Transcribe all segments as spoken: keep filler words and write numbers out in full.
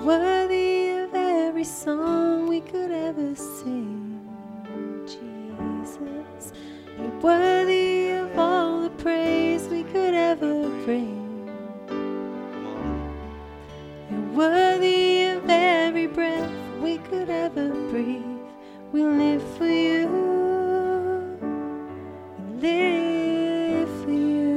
You're worthy of every song we could ever sing, Jesus. You're worthy of all the praise we could ever bring. You're worthy of every breath we could ever breathe. We live for you. We live for you.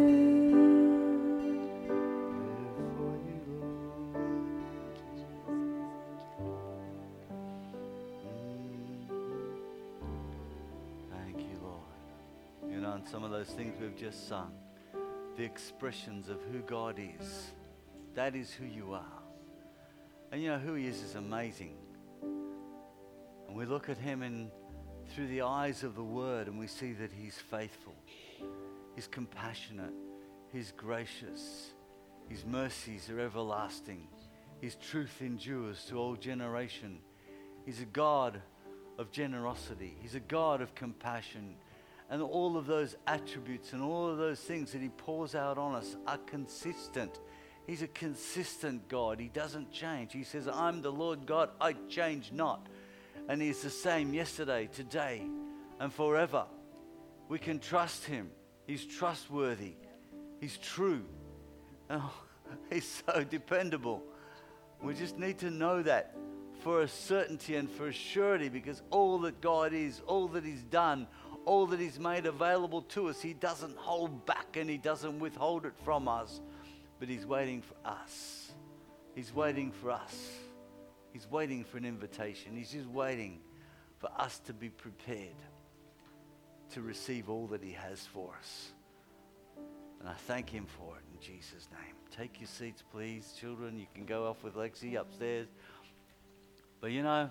Thank you, Lord. You know, and some of those things we've just sung, the expressions of who God is, that is who you are. And you know, who he is is amazing. And we look at him in, through the eyes of the Word, and we see that he's faithful, he's compassionate, he's gracious, his mercies are everlasting, his truth endures to all generation. He's a God of generosity, he's a God of compassion, and all of those attributes and all of those things that he pours out on us are consistent. He's a consistent God. He doesn't change. He says, I'm the Lord God, I change not. And he's the same yesterday, today, and forever. We can trust him. He's trustworthy. He's true. Oh, he's so dependable. We just need to know that for a certainty and for a surety, because all that God is, all that he's done, all that he's made available to us, he doesn't hold back and he doesn't withhold it from us. But he's waiting for us. He's waiting for us. He's waiting for an invitation. He's just waiting for us to be prepared to receive all that he has for us. And I thank him for it in Jesus' name. Take your seats, please. Children, you can go off with Lexi upstairs. But you know,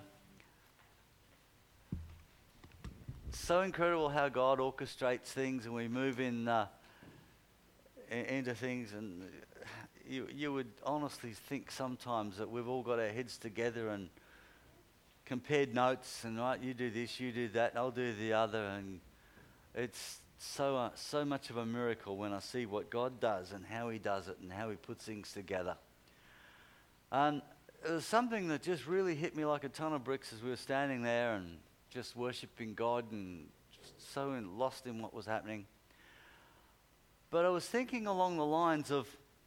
it's so incredible how God orchestrates things, and we move in uh, into things, and you you would honestly think sometimes that we've all got our heads together and compared notes, and right, you do this, you do that, I'll do the other, and it's so uh, so much of a miracle when I see what God does and how he does it and how he puts things together. And it was something that just really hit me like a ton of bricks as we were standing there and just worshiping God and just so in, lost in what was happening. But I was thinking along the lines of,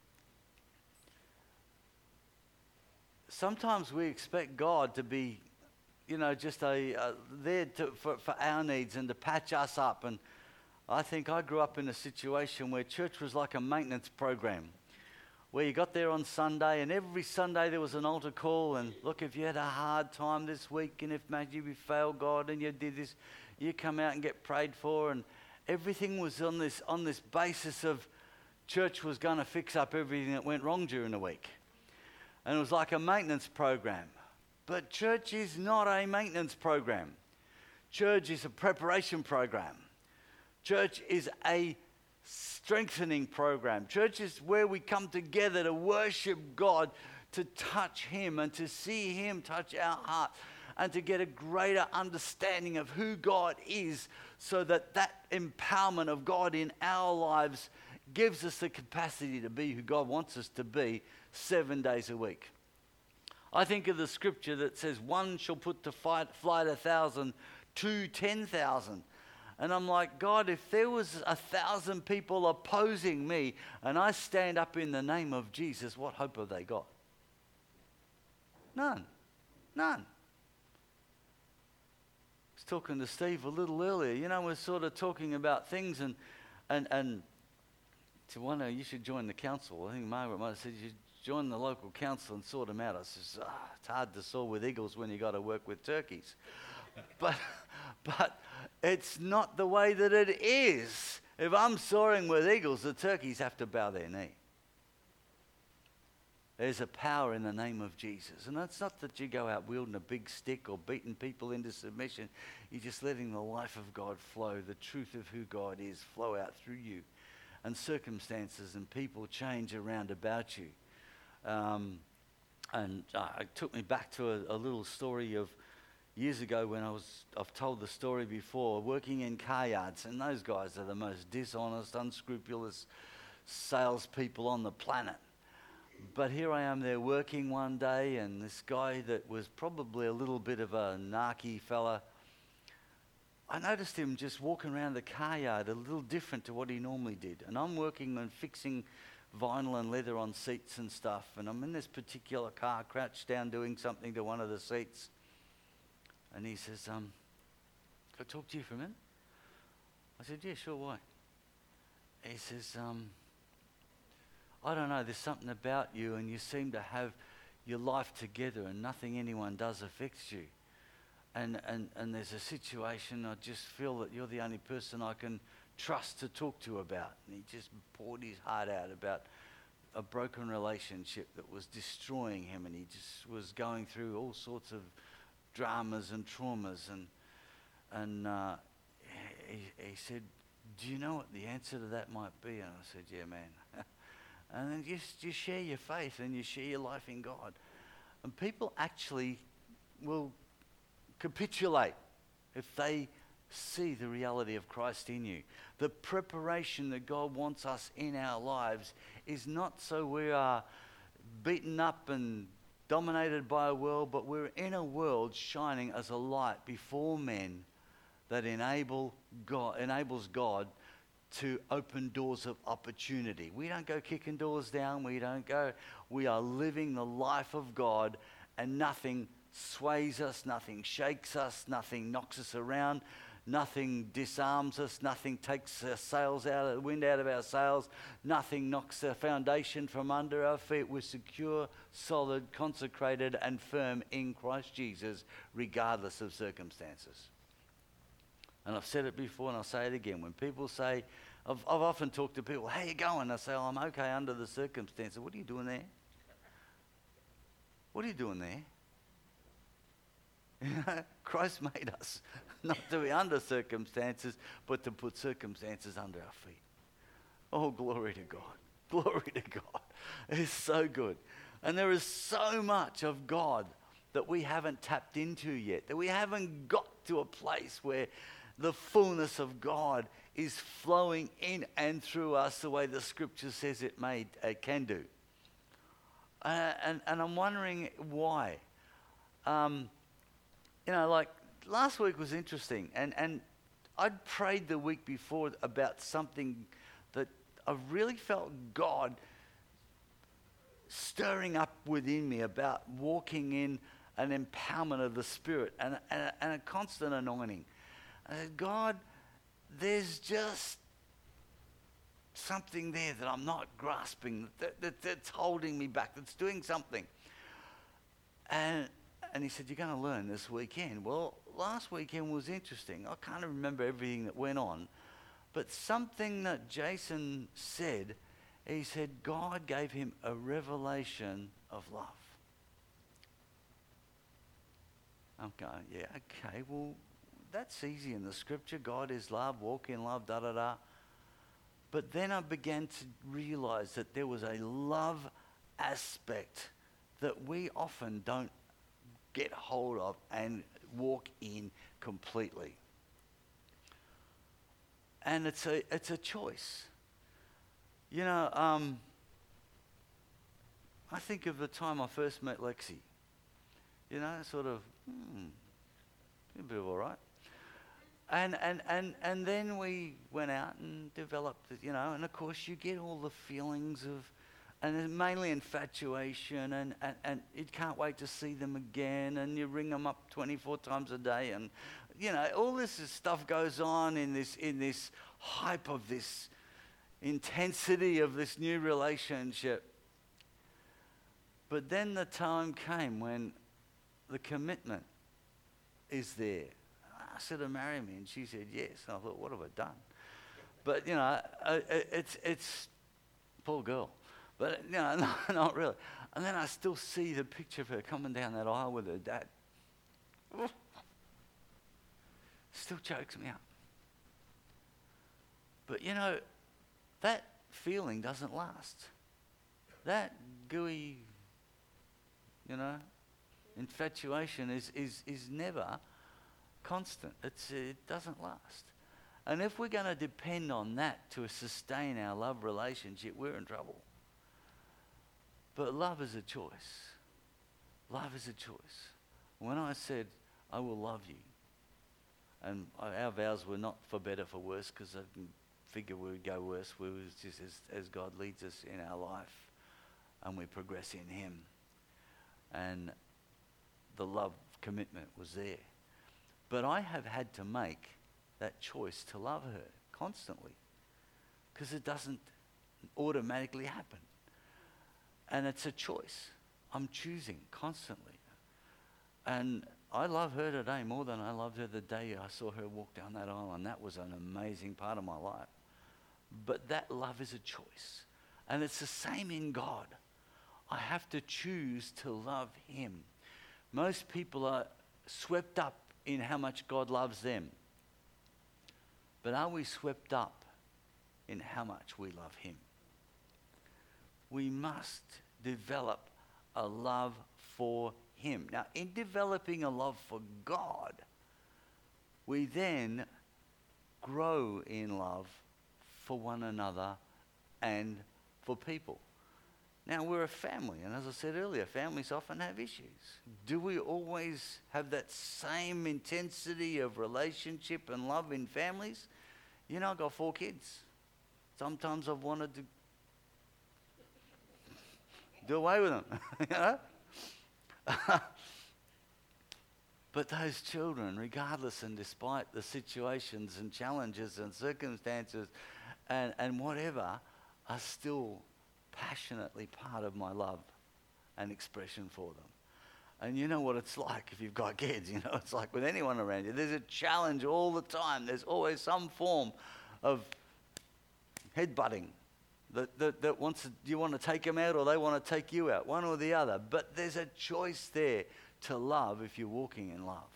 sometimes we expect God to be, you know, just a uh, there to, for, for our needs and to patch us up. And I think I grew up in a situation where church was like a maintenance program, where you got there on Sunday and every Sunday there was an altar call, and look, if you had a hard time this week and if maybe you failed God and you did this, you come out and get prayed for, and everything was on this on this basis of church was going to fix up everything that went wrong during the week. And it was like a maintenance program. But church is not a maintenance program. Church is a preparation program. Church is a strengthening program. Church is where we come together to worship God, to touch him and to see him touch our heart, and to get a greater understanding of who God is, so that that empowerment of God in our lives gives us the capacity to be who God wants us to be seven days a week. I think of the scripture that says, one shall put to fight, flight a thousand, two ten thousand. And I'm like, God, if there was a thousand people opposing me and I stand up in the name of Jesus, what hope have they got? None. None. I was talking to Steve a little earlier. You know, we're sort of talking about things, and and and to wonder, you should join the council. I think Margaret might have said you should join the local council and sort them out. I says, oh, it's hard to soar with eagles when you got to work with turkeys. but but it's not the way that it is. If I'm soaring with eagles, the turkeys have to bow their knee. There's a power in the name of Jesus. And that's not that you go out wielding a big stick or beating people into submission. You're just letting the life of God flow, the truth of who God is flow out through you. And circumstances and people change around about you. Um, and uh, it took me back to a, a little story of years ago when I was, I've told the story before, working in car yards. And those guys are the most dishonest, unscrupulous salespeople on the planet. But here I am there working one day, and this guy that was probably a little bit of a narky fella, I noticed him just walking around the car yard a little different to what he normally did. And I'm working on fixing vinyl and leather on seats and stuff, and I'm in this particular car, crouched down doing something to one of the seats. And he says, um, "Can I talk to you for a minute?" I said, "Yeah, sure, why?" He says, um, "I don't know, there's something about you, and you seem to have your life together, and nothing anyone does affects you. And, and, and there's a situation, I just feel that you're the only person I can trust to talk to about." And he just poured his heart out about a broken relationship that was destroying him, and he just was going through all sorts of dramas and traumas. And and uh, he, he said, "Do you know what the answer to that might be?" And I said, "Yeah, man." And then just, just share your faith and you share your life in God. And people actually will capitulate if they see the reality of Christ in you. The preparation that God wants us in our lives is not so we are beaten up and dominated by a world, but we're in a world shining as a light before men that enable God, enables God to open doors of opportunity. We don't go kicking doors down. We don't go. We are living the life of God, and nothing sways us, nothing shakes us, nothing knocks us around, nothing disarms us, nothing takes our sails out of the wind out of our sails, nothing knocks the foundation from under our feet. We're secure, solid, consecrated, and firm in Christ Jesus, regardless of circumstances. And I've said it before, and I'll say it again. When people say, I've, I've often talked to people, "How you going?" I say, "Oh, I'm okay under the circumstances." "What are you doing there? What are you doing there?" Christ made us not to be under circumstances, but to put circumstances under our feet. Oh, glory to God. Glory to God. It's so good. And there is so much of God that we haven't tapped into yet, that we haven't got to a place where the fullness of God is flowing in and through us the way the scripture says it may, it can do. Uh, and, and I'm wondering why. Um, You know, like last week was interesting, and, and I'd prayed the week before about something that I really felt God stirring up within me about walking in an empowerment of the Spirit and, and, and a constant anointing. I said, "God, there's just something there that I'm not grasping, that, that, that's holding me back, that's doing something." And And he said, "You're going to learn this weekend." Well, last weekend was interesting. I can't remember everything that went on. But something that Jason said, he said God gave him a revelation of love. I'm going, yeah, okay, well, that's easy in the scripture. God is love, walk in love, da-da-da. But then I began to realize that there was a love aspect that we often don't get hold of and walk in completely. And it's a it's a choice. You know, um, I think of the time I first met Lexi. You know, sort of, hmm, a bit of all right. And, and, and, and then we went out and developed, you know, and of course you get all the feelings of, and mainly infatuation, and, and, and you can't wait to see them again, and you ring them up twenty-four times a day, and you know, all this is stuff goes on in this in this hype of this intensity of this new relationship. But then the time came when the commitment is there. I said to marry me, and she said yes. And I thought, what have I done? But you know, it's it's poor girl. But, you know, no, not really. And then I still see the picture of her coming down that aisle with her dad. Still chokes me up. But, you know, that feeling doesn't last. That gooey, you know, infatuation is, is, is never constant. It's, it doesn't last. And if we're going to depend on that to sustain our love relationship, we're in trouble. But love is a choice. Love is a choice. When I said, I will love you, and our vows were not for better, for worse, because I didn't figure we would go worse. We was just as, as God leads us in our life, and we progress in Him. And the love commitment was there. But I have had to make that choice to love her constantly, because it doesn't automatically happen. And it's a choice. I'm choosing constantly. And I love her today more than I loved her the day I saw her walk down that aisle, and that was an amazing part of my life. But that love is a choice. And it's the same in God. I have to choose to love Him. Most people are swept up in how much God loves them. But are we swept up in how much we love Him? We must develop a love for Him. Now, in developing a love for God, we then grow in love for one another and for people. Now, we're a family, and as I said earlier, families often have issues. Do we always have that same intensity of relationship and love in families? You know, I've got four kids. Sometimes I've wanted to do away with them, you know? But those children, regardless and despite the situations and challenges and circumstances and, and whatever, are still passionately part of my love and expression for them. And you know what it's like if you've got kids, you know, it's like with anyone around you. There's a challenge all the time. There's always some form of headbutting that, that, that wants to, you want to take them out or they want to take you out, one or the other. But there's a choice there to love if you're walking in love.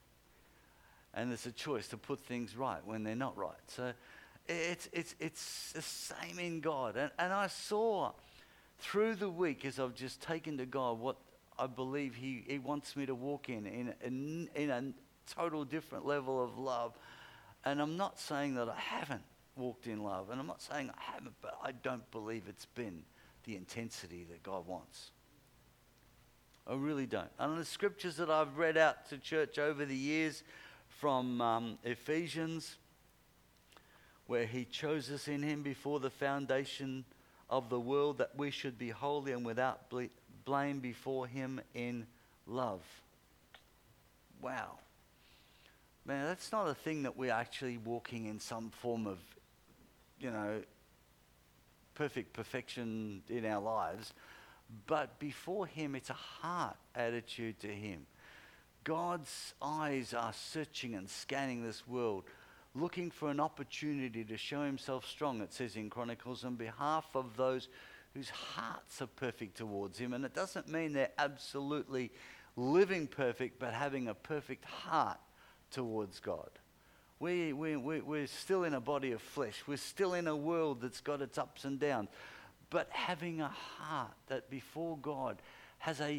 And there's a choice to put things right when they're not right. So it's it's it's the same in God. And, and I saw through the week as I've just taken to God what I believe He, he wants me to walk in, in, in, in a total different level of love. And I'm not saying that I haven't walked in love, and I'm not saying I haven't, but I don't believe it's been the intensity that God wants. I really don't. And the scriptures that I've read out to church over the years from um, Ephesians, where He chose us in Him before the foundation of the world, that we should be holy and without ble- blame before Him in love. Wow. Man, that's not a thing that we're actually walking in some form of, you know, perfect perfection in our lives. But before Him, it's a heart attitude to Him. God's eyes are searching and scanning this world, looking for an opportunity to show Himself strong, it says in Chronicles, on behalf of those whose hearts are perfect towards Him. And it doesn't mean they're absolutely living perfect, but having a perfect heart towards God. We, we, we, we're still in a body of flesh. We're still in a world that's got its ups and downs. But having a heart that before God has a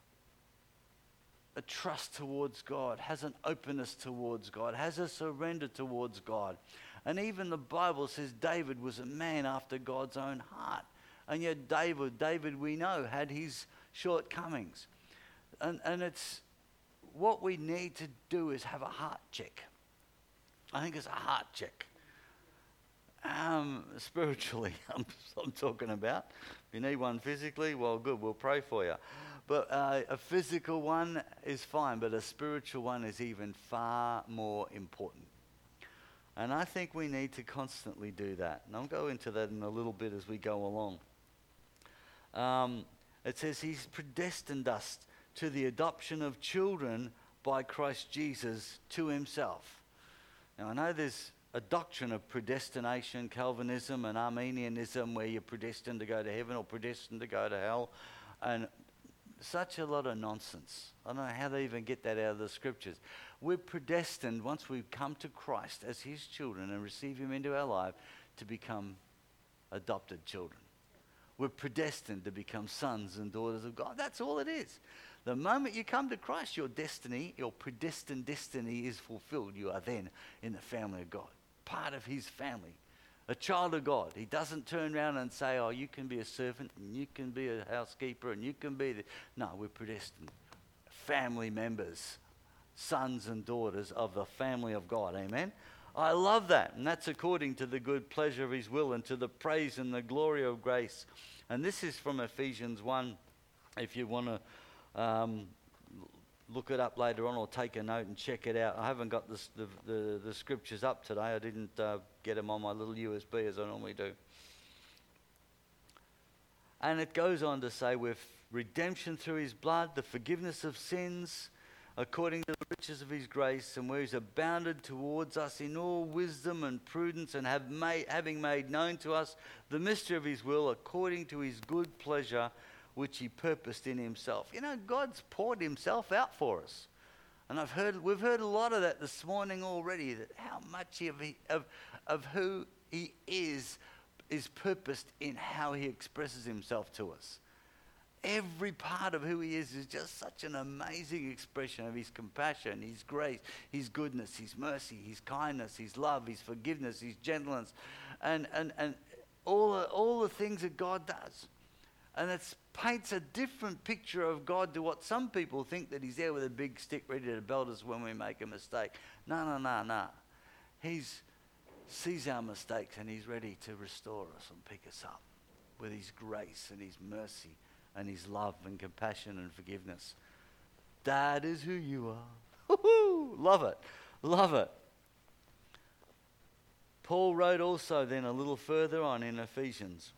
a trust towards God, has an openness towards God, has a surrender towards God. And even the Bible says David was a man after God's own heart. And yet David, David we know, had his shortcomings. And, and it's what we need to do is have a heart check. I think it's a heart check. Um, spiritually, I'm, I'm talking about. If you need one physically, well, good, we'll pray for you. But uh, a physical one is fine, but a spiritual one is even far more important. And I think we need to constantly do that. And I'll go into that in a little bit as we go along. Um, it says He's predestined us to the adoption of children by Christ Jesus to Himself. Now, I know there's a doctrine of predestination, Calvinism and Arminianism, where you're predestined to go to heaven or predestined to go to hell. And such a lot of nonsense. I don't know how they even get that out of the scriptures. We're predestined, once we come to Christ as His children and receive Him into our life, to become adopted children. We're predestined to become sons and daughters of God. That's all it is. The moment you come to Christ, your destiny, your predestined destiny is fulfilled. You are then in the family of God, part of His family. A child of God. He doesn't turn around and say, oh, you can be a servant and you can be a housekeeper and you can be the... No, we're predestined. Family members, sons and daughters of the family of God. Amen? I love that. And that's according to the good pleasure of his will and to the praise and the glory of grace. And this is from Ephesians one, if you want to um, look it up later on or take a note and check it out. I haven't got this, the, the, the scriptures up today. I didn't uh, get them on my little U S B as I normally do. And it goes on to say, with redemption through his blood, the forgiveness of sins, according to the riches of his grace, and where he's abounded towards us in all wisdom and prudence, and have made, having made known to us the mystery of his will, according to his good pleasure, which he purposed in himself. You know, God's poured himself out for us. And I've heard, we've heard a lot of that this morning already, that how much of, he, of, of who he is is purposed in how he expresses himself to us. Every part of who he is is just such an amazing expression of his compassion, his grace, his goodness, his mercy, his kindness, his love, his forgiveness, his gentleness, and, and, and all, the, all the things that God does. And it paints a different picture of God to what some people think, that he's there with a big stick ready to belt us when we make a mistake. No, no, no, no. He sees our mistakes and he's ready to restore us and pick us up with his grace and his mercy and his love and compassion and forgiveness. That is who you are. Woo-hoo! Love it. Love it. Paul wrote also then a little further on in Ephesians.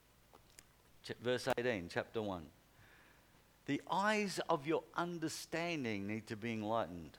Verse eighteen, chapter one. The eyes of your understanding need to be enlightened.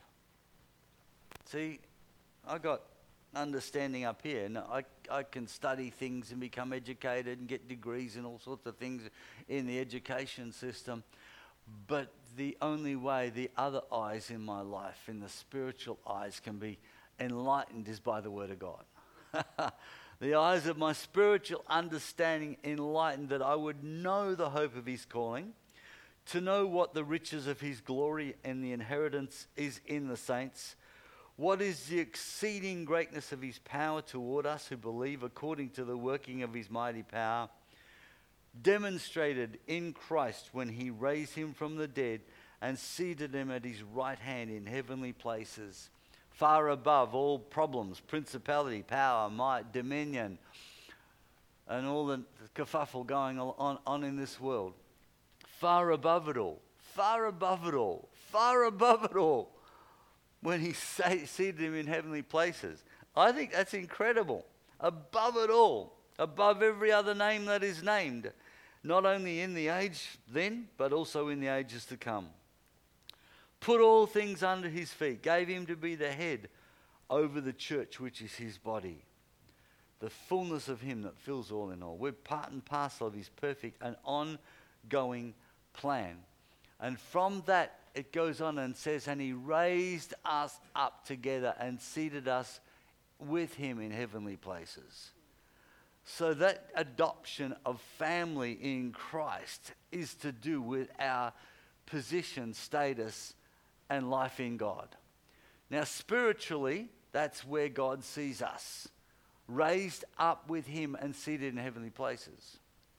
See, I got understanding up here. Now, I, I can study things and become educated and get degrees and all sorts of things in the education system. But the only way the other eyes in my life, in the spiritual eyes, can be enlightened is by the Word of God. The eyes of my spiritual understanding enlightened, that I would know the hope of his calling, to know what the riches of his glory and the inheritance is in the saints, what is the exceeding greatness of his power toward us who believe, according to the working of his mighty power, demonstrated in Christ when he raised him from the dead and seated him at his right hand in heavenly places, far above all problems, principality, power, might, dominion, and all the kerfuffle going on, on in this world. Far above it all, far above it all, far above it all, when he sa- seated him in heavenly places. I think that's incredible. Above it all, above every other name that is named, not only in the age then, but also in the ages to come. Put all things under his feet, gave him to be the head over the church, which is his body, the fullness of him that fills all in all. We're part and parcel of his perfect and ongoing plan. And from that, it goes on and says, and he raised us up together and seated us with him in heavenly places. So that adoption of family in Christ is to do with our position, status, and life in God. Now, spiritually, that's where God sees us, raised up with him and seated in heavenly places.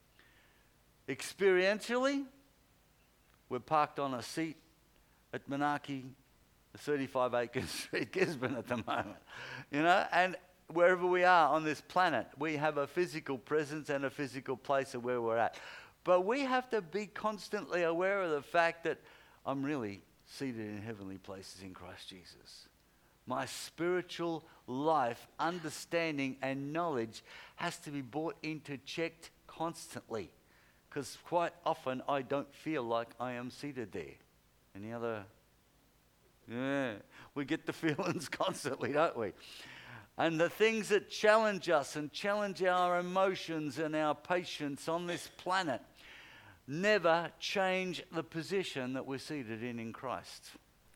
Experientially, we're parked on a seat at Monarchy, thirty-five Acres Street, Gisborne at the moment. You know, and wherever we are on this planet, we have a physical presence and a physical place of where we're at. But we have to be constantly aware of the fact that I'm really seated in heavenly places in Christ Jesus. My spiritual life, understanding and knowledge has to be brought into checked constantly, because quite often I don't feel like I am seated there. Any other? Yeah, we get the feelings constantly, don't we? And the things that challenge us and challenge our emotions and our patience on this planet never change the position that we're seated in in Christ.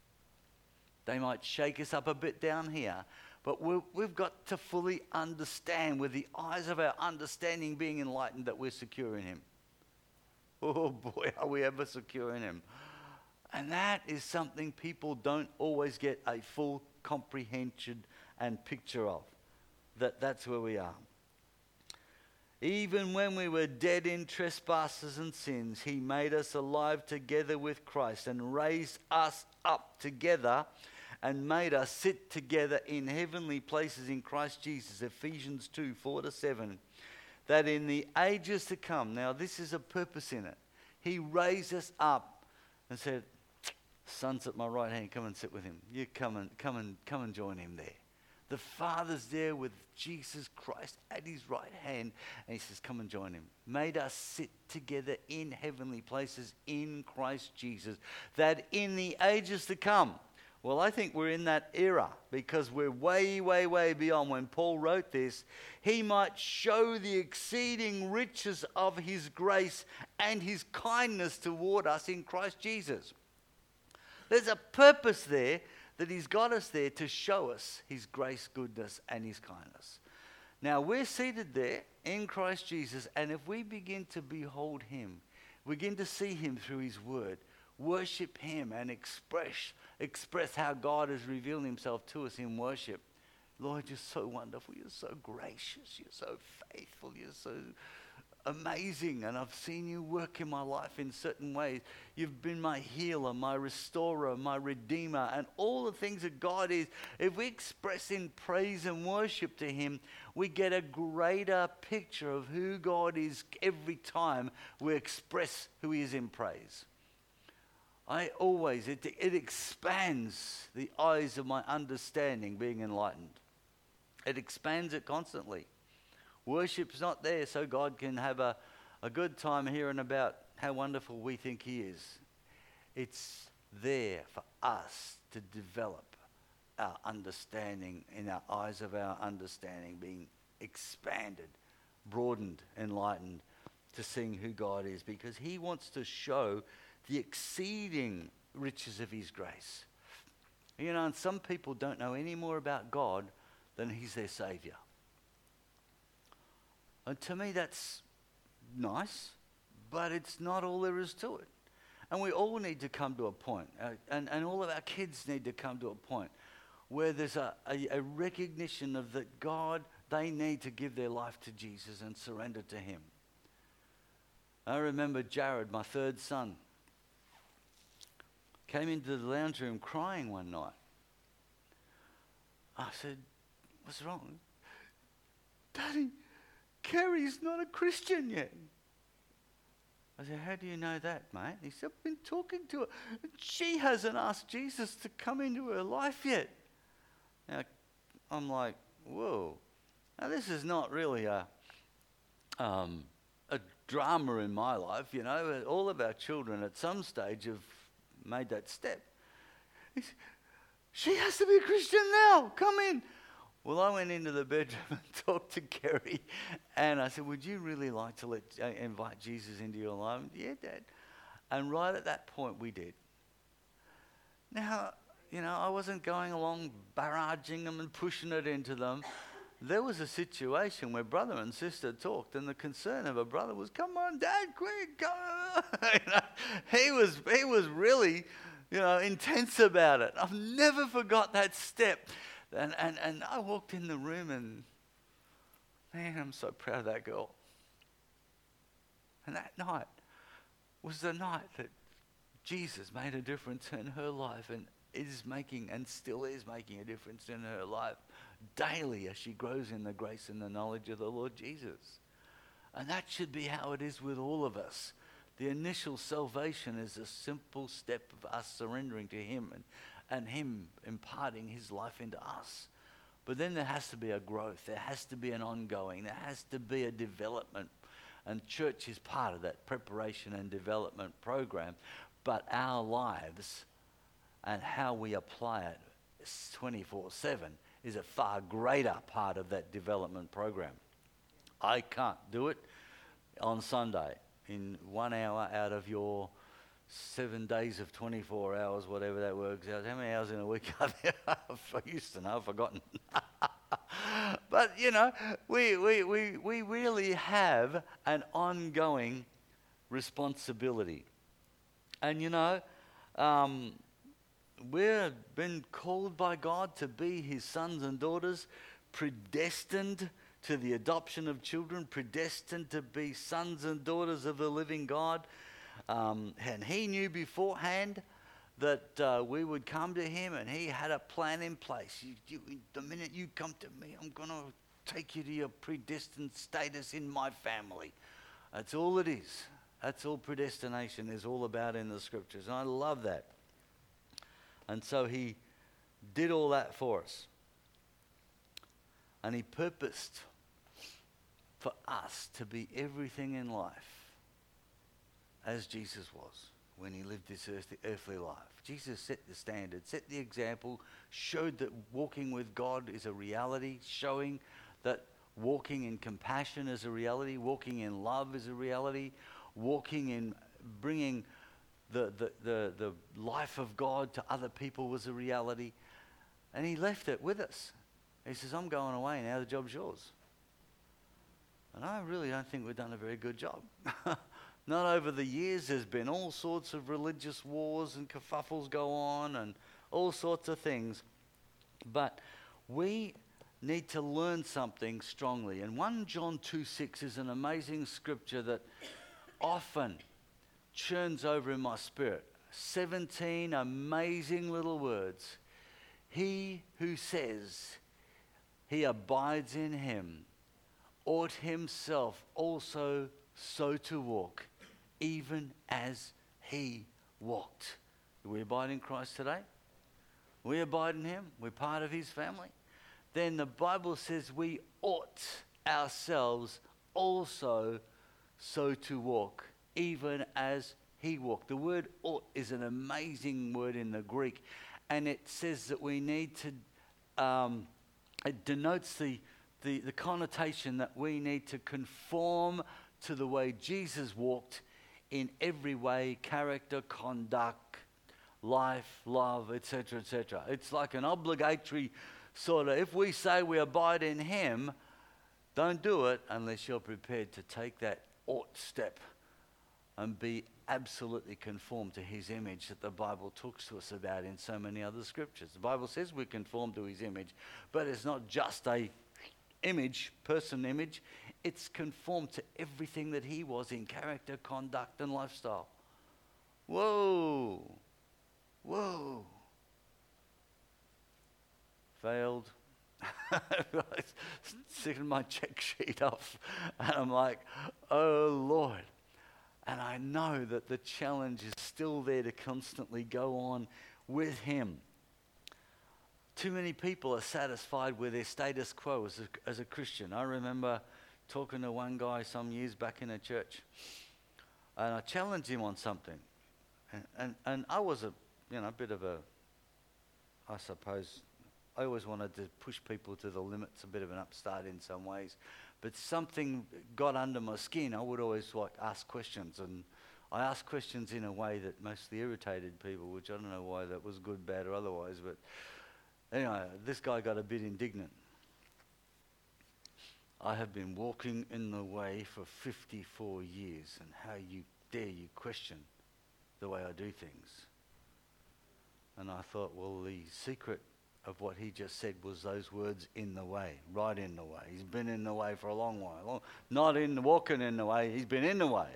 They might shake us up a bit down here, but we've, we've got to fully understand, with the eyes of our understanding being enlightened, that we're secure in him. Oh boy, are we ever secure in him. And that is something people don't always get a full comprehension and picture of. That that's where we are. Even when we were dead in trespasses and sins, he made us alive together with Christ and raised us up together and made us sit together in heavenly places in Christ Jesus. Ephesians two, four to seven. That in the ages to come, now this is a purpose in it. He raised us up and said, Son's at my right hand, come and sit with him. You come and come and come and join him there. The Father's there with Jesus Christ at his right hand, and he says, come and join him. Made us sit together in heavenly places in Christ Jesus, that in the ages to come. Well, I think we're in that era because we're way, way, way beyond when Paul wrote this. He might show the exceeding riches of his grace and his kindness toward us in Christ Jesus. There's a purpose there that he's got us there to show us his grace, goodness, and his kindness. Now, we're seated there in Christ Jesus, and if we begin to behold him, begin to see him through his word, worship him and express, express how God has revealed himself to us in worship. Lord, you're so wonderful. You're so gracious. You're so faithful. You're so amazing, and I've seen you work in my life in certain ways. You've been my healer, my restorer, my redeemer, and all the things that God is. If we express in praise and worship to him, we get a greater picture of who God is every time we express who he is in praise. I always, it, it expands the eyes of my understanding being enlightened. It expands it constantly. Worship's not there so God can have a, a good time hearing about how wonderful we think he is. It's there for us to develop our understanding, in our eyes of our understanding being expanded, broadened, enlightened to seeing who God is, because he wants to show the exceeding riches of his grace. You know, and some people don't know any more about God than he's their Savior. And to me, that's nice, but it's not all there is to it. And we all need to come to a point, uh, and, and all of our kids need to come to a point where there's a, a, a recognition of that God, they need to give their life to Jesus and surrender to him. I remember Jared, my third son, came into the lounge room crying one night. I said, what's wrong? Daddy, Kerry's not a Christian yet. I said, how do you know that, mate? He said, I've been talking to her. She hasn't asked Jesus to come into her life yet. Now, I'm like, whoa. Now, this is not really a, um, a drama in my life, you know. All of our children at some stage have made that step. He said, she has to be a Christian now. Come in. Well, I went into the bedroom and talked to Kerry, and I said, would you really like to let uh, invite Jesus into your life? Yeah, Dad. And right at that point, we did. Now, you know, I wasn't going along barraging them and pushing it into them. There was a situation where brother and sister talked, and the concern of a brother was, come on, Dad, quick, come on. You know, he was, he was really, you know, intense about it. I've never forgot that step. And, and and I walked in the room and, man, I'm so proud of that girl. And that night was the night that Jesus made a difference in her life and is making and still is making a difference in her life daily as she grows in the grace and the knowledge of the Lord Jesus. And that should be how it is with all of us. The initial salvation is a simple step of us surrendering to him and and him imparting his life into us. But then there has to be a growth. There has to be an ongoing. There has to be a development. And church is part of that preparation and development program. But our lives and how we apply it twenty-four seven is a far greater part of that development program. I can't do it on Sunday in one hour out of your seven days of twenty-four hours, whatever that works out. How many hours in a week are there? I used to know, I've forgotten. But, you know, we, we, we, we really have an ongoing responsibility. And, you know, um, we've been called by God to be his sons and daughters, predestined to the adoption of children, predestined to be sons and daughters of the living God. Um, and he knew beforehand that uh, we would come to him, and he had a plan in place. You, you, the minute you come to me, I'm going to take you to your predestined status in my family. That's all it is. That's all predestination is all about in the scriptures. And I love that. And so he did all that for us. And he purposed for us to be everything in life as Jesus was when he lived this earthly, earthly life. Jesus set the standard, set the example, showed that walking with God is a reality, showing that walking in compassion is a reality, walking in love is a reality, walking in bringing the, the, the, the life of God to other people was a reality. And he left it with us. He says, I'm going away, now the job's yours. And I really don't think we've done a very good job. Not over the years. There's been all sorts of religious wars and kerfuffles go on and all sorts of things. But we need to learn something strongly. And First John two six is an amazing scripture that often churns over in my spirit. seventeen amazing little words. He who says he abides in him ought himself also so to walk, even as he walked. Do we abide in Christ today? We abide in him. We're part of his family. Then the Bible says we ought ourselves also so to walk, even as he walked. The word ought is an amazing word in the Greek, and it says that we need to, um, it denotes the, the, the connotation that we need to conform to the way Jesus walked in every way, character, conduct, life, love, et cetera, et cetera. It's like an obligatory sort of, if we say we abide in him, don't do it unless you're prepared to take that ought step and be absolutely conformed to his image that the Bible talks to us about in so many other scriptures. The Bible says we conform to his image, but it's not just a image, person image. It's conformed to everything that he was in character, conduct, and lifestyle. Whoa. Whoa. Failed. Sticking my check sheet off. And I'm like, oh Lord. And I know that the challenge is still there to constantly go on with him. Too many people are satisfied with their status quo as a, as a Christian. I remember talking to one guy some years back in a church, and I challenged him on something. And, and, and I was a, you know, a bit of a, I suppose, I always wanted to push people to the limits, a bit of an upstart in some ways. But something got under my skin. I would always like ask questions, and I asked questions in a way that mostly irritated people, which I don't know why that was good, bad, or otherwise. But anyway, this guy got a bit indignant. I have been walking in the way for fifty-four years, and how you dare you question the way I do things? And I thought, well, the secret of what he just said was those words, in the way, right in the way. He's been in the way for a long while. Long, not in walking in the way, he's been in the way.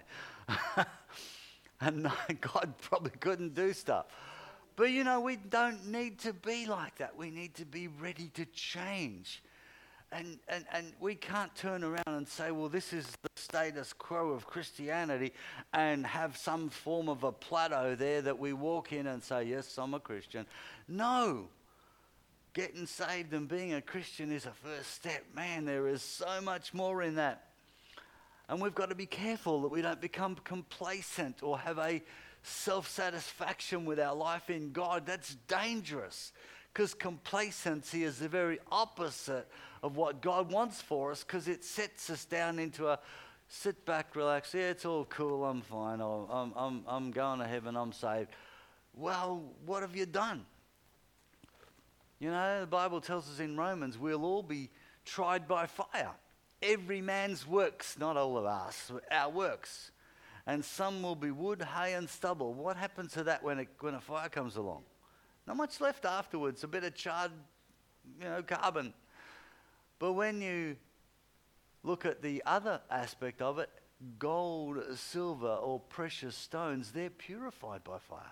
And God probably couldn't do stuff. But you know, we don't need to be like that. We need to be ready to change. And, and, and we can't turn around and say, well, this is the status quo of Christianity, and have some form of a plateau there that we walk in and say, yes, I'm a Christian. No. Getting saved and being a Christian is a first step. Man, there is so much more in that. And we've got to be careful that we don't become complacent or have a self-satisfaction with our life in God. That's dangerous, because complacency is the very opposite of what God wants for us, because it sets us down into a sit back, relax, yeah, it's all cool, I'm fine, I'll, I'm, I'm, I'm going to heaven, I'm saved. Well, what have you done? You know, the Bible tells us in Romans, we'll all be tried by fire. Every man's works, not all of us, our works. And some will be wood, hay and stubble. What happens to that when, it, when a fire comes along? Not much left afterwards, a bit of charred, you know, carbon. But when you look at the other aspect of it, gold, silver, or precious stones, they're purified by fire.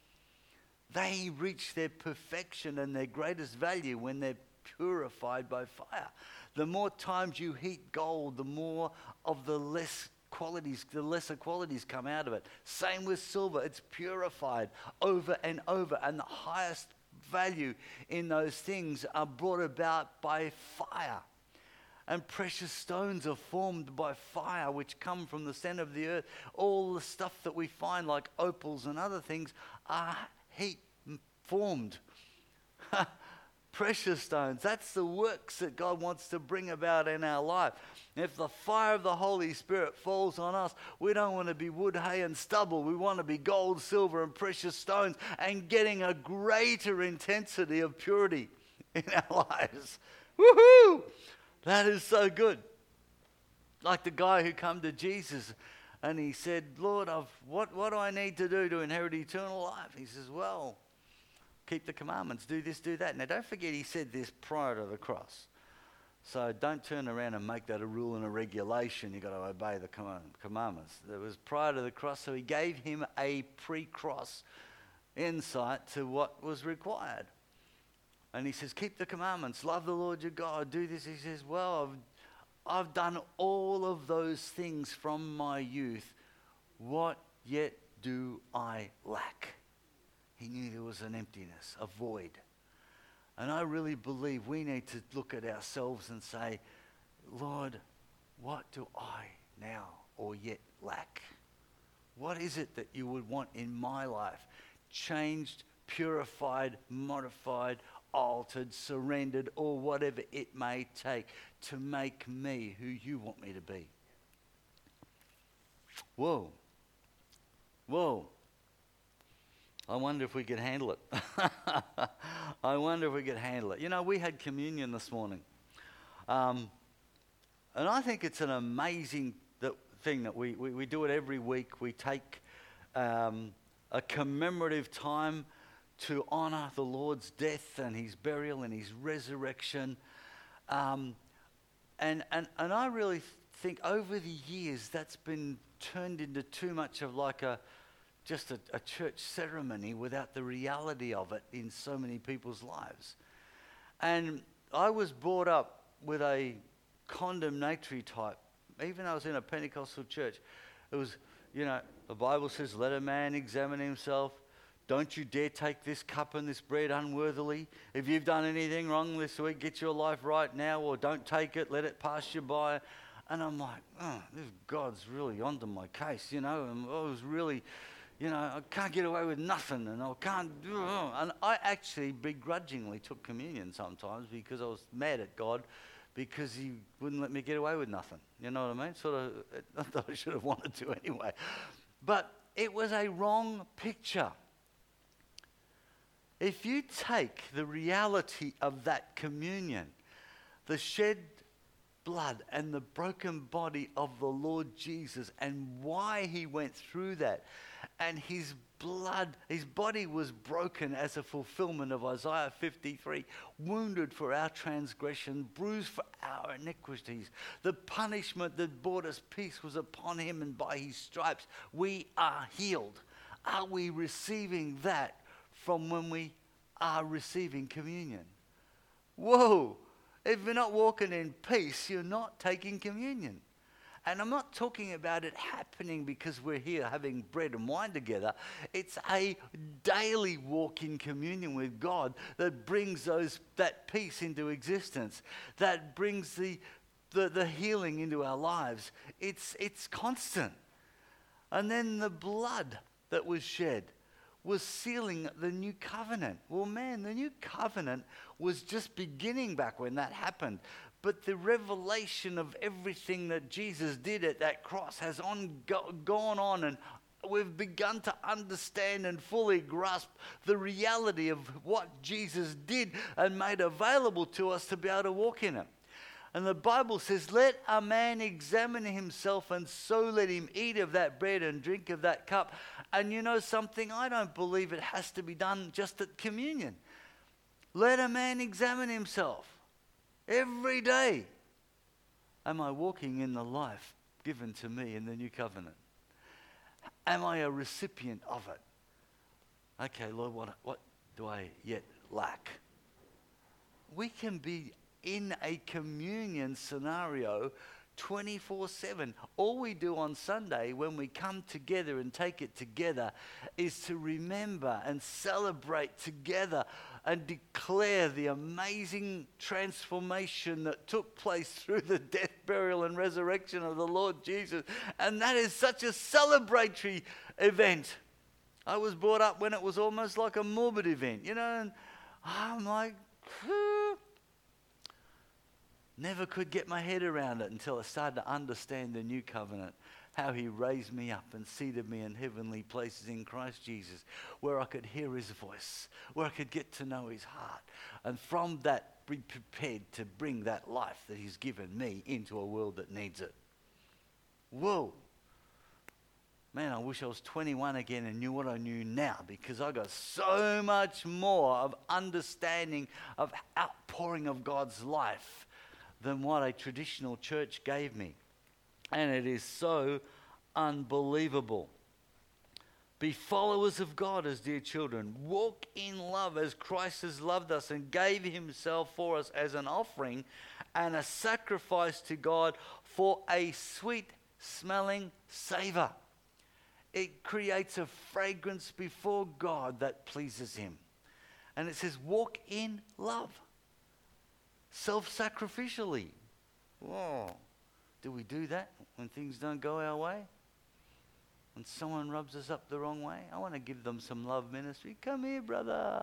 They reach their perfection and their greatest value when they're purified by fire. The more times you heat gold, the more of the less qualities, the lesser qualities come out of it. Same with silver. It's purified over and over, and the highest value in those things are brought about by fire. And precious stones are formed by fire, which come from the center of the earth. All the stuff that we find, like opals and other things, are heat formed. Precious stones, that's the works that God wants to bring about in our life. If the fire of the Holy Spirit falls on us, we don't want to be wood, hay, and stubble. We want to be gold, silver, and precious stones, and getting a greater intensity of purity in our lives. Woohoo! That is so good. Like the guy who came to Jesus and he said, Lord, I've, what, what do I need to do to inherit eternal life? He says, well, keep the commandments, do this, do that. Now, don't forget he said this prior to the cross. So don't turn around and make that a rule and a regulation. You've got to obey the commandments. It was prior to the cross, so he gave him a pre-cross insight to what was required. And he says, keep the commandments, love the Lord your God, do this. He says, well, I've, I've done all of those things from my youth. What yet do I lack? He knew there was an emptiness, a void. And I really believe we need to look at ourselves and say, Lord, what do I now or yet lack? What is it that you would want in my life? Changed, purified, modified, altered, surrendered, or whatever it may take to make me who you want me to be. Whoa. Whoa. I wonder if we could handle it. I wonder if we could handle it. You know, we had communion this morning. Um, and I think it's an amazing that thing that we, we, we do it every week. We take um, a commemorative time to honor the Lord's death and his burial and his resurrection. Um, and, and, and I really think over the years that's been turned into too much of like a just a, a church ceremony without the reality of it in so many people's lives. And I was brought up with a condemnatory type. Even though I was in a Pentecostal church, it was, you know, the Bible says, let a man examine himself. Don't you dare take this cup and this bread unworthily. If you've done anything wrong this week, get your life right now, or don't take it, let it pass you by. And I'm like, oh, this God's really onto my case, you know. And I was really, you know, I can't get away with nothing, and I can't do it. And I actually begrudgingly took communion sometimes because I was mad at God because he wouldn't let me get away with nothing. You know what I mean? Sort of, not that I should have wanted to anyway. But it was a wrong picture. If you take the reality of that communion, the shed blood and the broken body of the Lord Jesus and why he went through that, and his blood, his body was broken as a fulfillment of Isaiah fifty-three, wounded for our transgression, bruised for our iniquities. The punishment that brought us peace was upon him, and by his stripes we are healed. Are we receiving that from when we are receiving communion? Whoa! If you're not walking in peace, you're not taking communion. And I'm not talking about it happening because we're here having bread and wine together. It's a daily walk in communion with God that brings those that peace into existence, that brings the the, the healing into our lives. It's it's constant. And then the blood that was shed was sealing the new covenant. Well, man, the new covenant was just beginning back when that happened. But the revelation of everything that Jesus did at that cross has on, go, gone on, and we've begun to understand and fully grasp the reality of what Jesus did and made available to us to be able to walk in it. And the Bible says, let a man examine himself, and so let him eat of that bread and drink of that cup. And you know something? I don't believe it has to be done just at communion. Let a man examine himself every day. Am I walking in the life given to me in the new covenant? Am I a recipient of it? Okay, Lord, what, what do I yet lack? We can be in a communion scenario twenty-four seven. All we do on Sunday when we come together and take it together is to remember and celebrate together and declare the amazing transformation that took place through the death, burial, and resurrection of the Lord Jesus. And that is such a celebratory event. I was brought up when it was almost like a morbid event, you know, and I'm like, "Huh." Never could get my head around it until I started to understand the new covenant, how he raised me up and seated me in heavenly places in Christ Jesus, where I could hear his voice, where I could get to know his heart, and from that be prepared to bring that life that he's given me into a world that needs it. Whoa. Man, I wish I was twenty-one again and knew what I knew now, because I got so much more of understanding of outpouring of God's life than what a traditional church gave me. And it is so unbelievable. Be followers of God as dear children. Walk in love as Christ has loved us and gave himself for us as an offering and a sacrifice to God for a sweet smelling savor. It creates a fragrance before God that pleases him. And it says, walk in love. Self-sacrificially. Whoa. Do we do that when things don't go our way? When someone rubs us up the wrong way? I want to give them some love ministry. Come here, brother.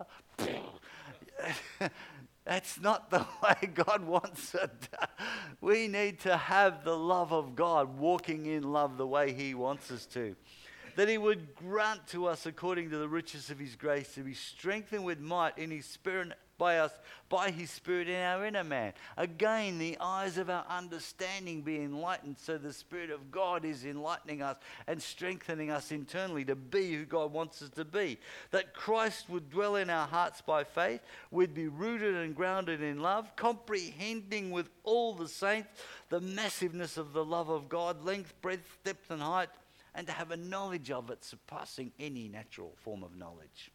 That's not the way God wants it. We need to have the love of God, walking in love the way he wants us to. That he would grant to us, according to the riches of his grace, to be strengthened with might in his spirit by us, by his spirit in our inner man. Again, the eyes of our understanding be enlightened, so the Spirit of God is enlightening us and strengthening us internally to be who God wants us to be. That Christ would dwell in our hearts by faith, we'd be rooted and grounded in love, comprehending with all the saints the massiveness of the love of God, length, breadth, depth, and height, and to have a knowledge of it surpassing any natural form of knowledge.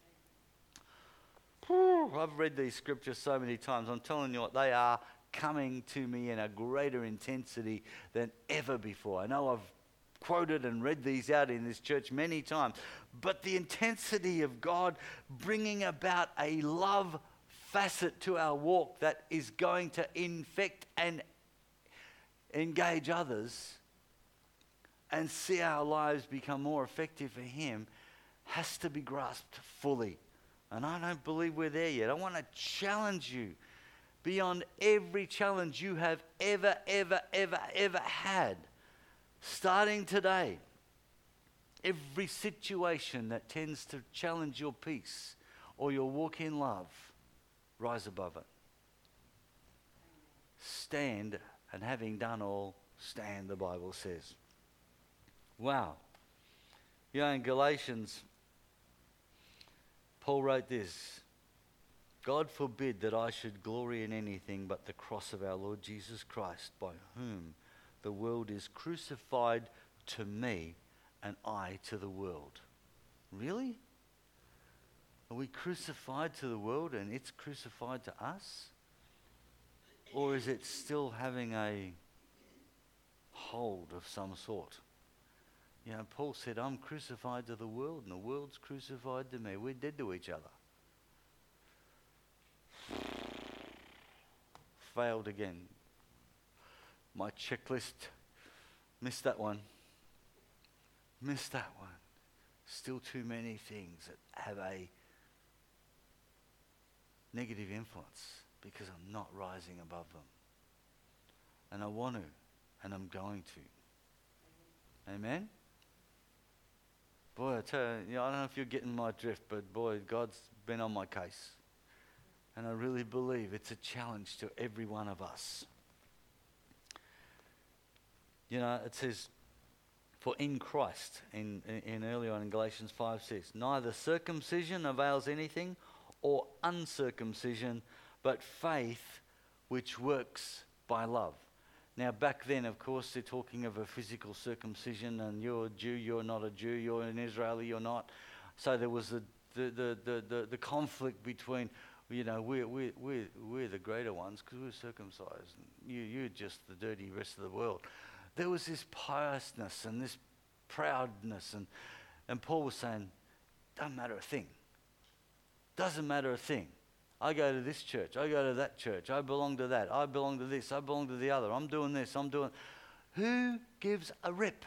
I've read these scriptures so many times. I'm telling you what, they are coming to me in a greater intensity than ever before. I know I've quoted and read these out in this church many times, but the intensity of God bringing about a love facet to our walk that is going to infect and engage others and see our lives become more effective for him has to be grasped fully. And I don't believe we're there yet. I want to challenge you beyond every challenge you have ever, ever, ever, ever had. Starting today, every situation that tends to challenge your peace or your walk in love, rise above it. Stand, and having done all, stand, the Bible says. Wow. You know, in Galatians, Paul wrote this: God forbid that I should glory in anything but the cross of our Lord Jesus Christ, by whom the world is crucified to me and I to the world. Really? Are we crucified to the world and it's crucified to us? Or is it still having a hold of some sort? You know, Paul said, I'm crucified to the world and the world's crucified to me. We're dead to each other. Failed again. My checklist, missed that one. Missed that one. Still too many things that have a negative influence because I'm not rising above them. And I want to, and I'm going to. Amen? Boy, I tell you, you know, I don't know if you're getting my drift, but boy, God's been on my case. And I really believe it's a challenge to every one of us. You know, it says, for in Christ, in, in, in earlier on in Galatians five six, neither circumcision avails anything or uncircumcision, but faith which works by love. Now, back then, of course, they're talking of a physical circumcision, and you're a Jew, you're not a Jew, you're an Israeli, you're not. So there was the the the the, the, the conflict between, you know, we're we're we're, we're the greater ones because we're circumcised, and you you're just the dirty rest of the world. There was this piousness and this proudness, and and Paul was saying, doesn't matter a thing. Doesn't matter a thing. I go to this church. I go to that church. I belong to that. I belong to this. I belong to the other. I'm doing this. I'm doing... Who gives a rip?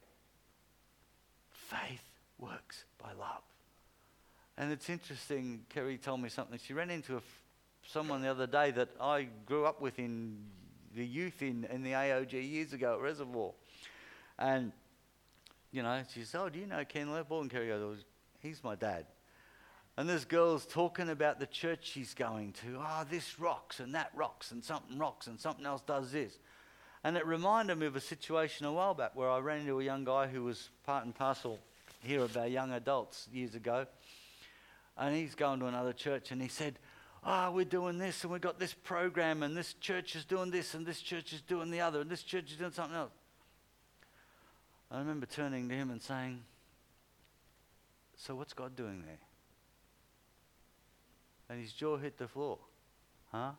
Faith works by love. And it's interesting, Kerry told me something. She ran into a f- someone the other day that I grew up with in the youth in, in the A O G years ago at Reservoir. And, you know, she said, oh, do you know Ken Leopold? And Kerry goes, he's my dad. And this girl's talking about the church she's going to. Oh, this rocks and that rocks and something rocks and something else does this. And it reminded me of a situation a while back where I ran into a young guy who was part and parcel here of our young adults years ago. And he's going to another church and he said, oh, we're doing this and we've got this program and this church is doing this and this church is doing the other and this church is doing something else. I remember turning to him and saying, so what's God doing there? And his jaw hit the floor. Huh?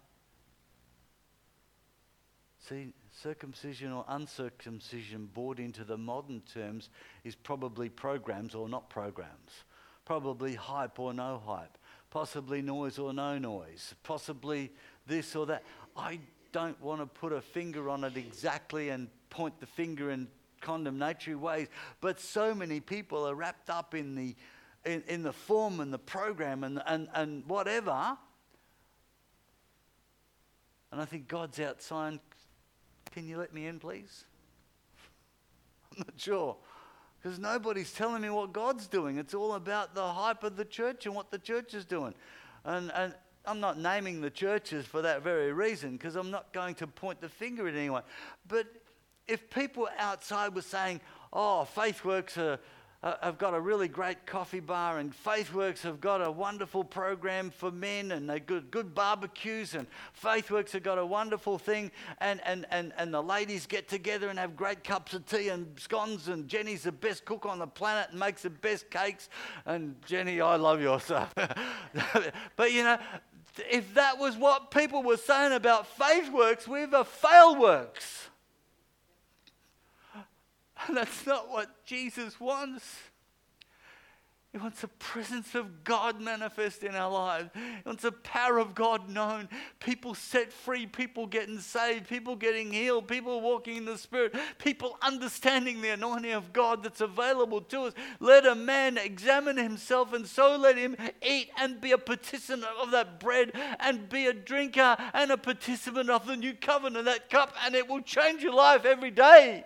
See, circumcision or uncircumcision brought into the modern terms is probably programs or not programs. Probably hype or no hype. Possibly noise or no noise. Possibly this or that. I don't want to put a finger on it exactly and point the finger in condemnatory ways, but so many people are wrapped up in the In, in the form and the program and, and, and whatever. And I think God's out saying, can you let me in, please? I'm not sure. Because nobody's telling me what God's doing. It's all about the hype of the church and what the church is doing. And, and I'm not naming the churches for that very reason, because I'm not going to point the finger at anyone. But if people outside were saying, oh, FaithWorks are... Uh, have got a really great coffee bar, and FaithWorks have got a wonderful program for men, and they good good barbecues, and FaithWorks have got a wonderful thing, and, and, and, and the ladies get together and have great cups of tea and scones, and Jenny's the best cook on the planet and makes the best cakes, and Jenny, I love your stuff. But you know, if that was what people were saying about FaithWorks, we've a FailWorks. And that's not what Jesus wants. He wants the presence of God manifest in our lives. He wants the power of God known. People set free, people getting saved, people getting healed, people walking in the Spirit, people understanding the anointing of God that's available to us. Let a man examine himself, and so let him eat and be a participant of that bread, and be a drinker and a participant of the new covenant, that cup, and it will change your life every day.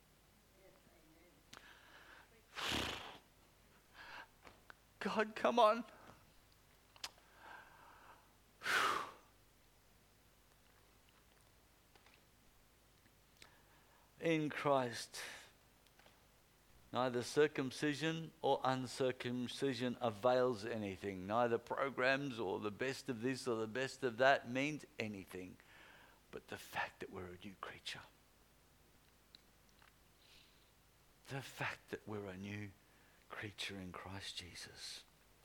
God, come on. In Christ, neither circumcision or uncircumcision avails anything. Neither programs or the best of this or the best of that means anything, but the fact that we're a new creature. The fact that we're a new creature in Christ Jesus.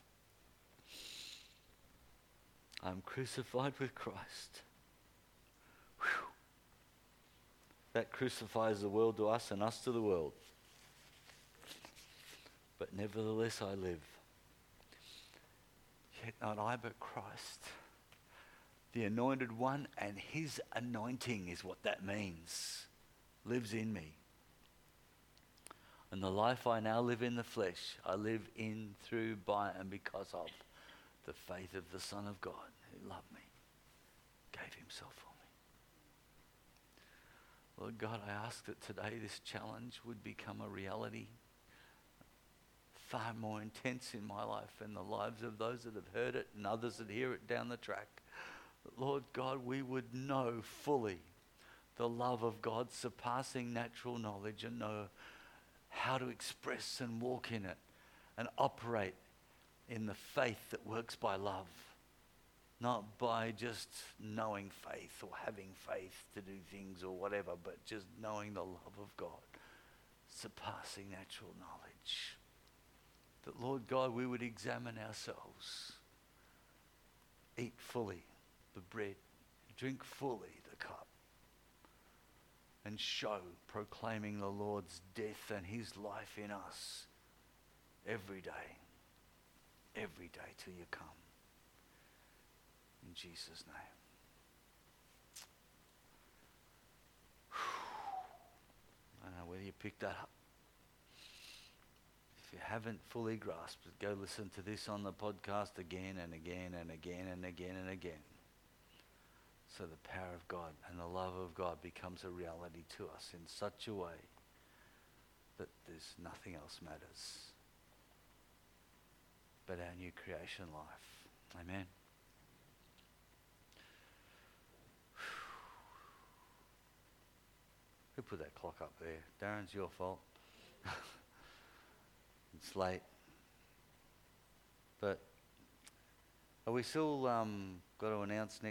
I'm crucified with Christ. Whew. That crucifies the world to us and us to the world. But nevertheless I live. Yet not I, but Christ. The anointed one, and his anointing is what that means, lives in me. And the life I now live in the flesh, I live in, through, by, and because of the faith of the Son of God who loved me, gave himself for me. Lord God, I ask that today this challenge would become a reality, far more intense in my life and the lives of those that have heard it and others that hear it down the track. But Lord God, we would know fully the love of God surpassing natural knowledge, and know how to express and walk in it and operate in the faith that works by love. Not by just knowing faith or having faith to do things or whatever, but just knowing the love of God, surpassing natural knowledge. That, Lord God, we would examine ourselves, eat fully the bread, drink fully the cup, and show, proclaiming the Lord's death and his life in us every day, every day till you come. In Jesus' name. I don't know whether you picked that up. If you haven't fully grasped it, go listen to this on the podcast again and again and again and again and again. So the power of God and the love of God becomes a reality to us in such a way that there's nothing else matters but our new creation life. Amen. Who put that clock up there? Darren's your fault. It's late. But are we still um, got to announce next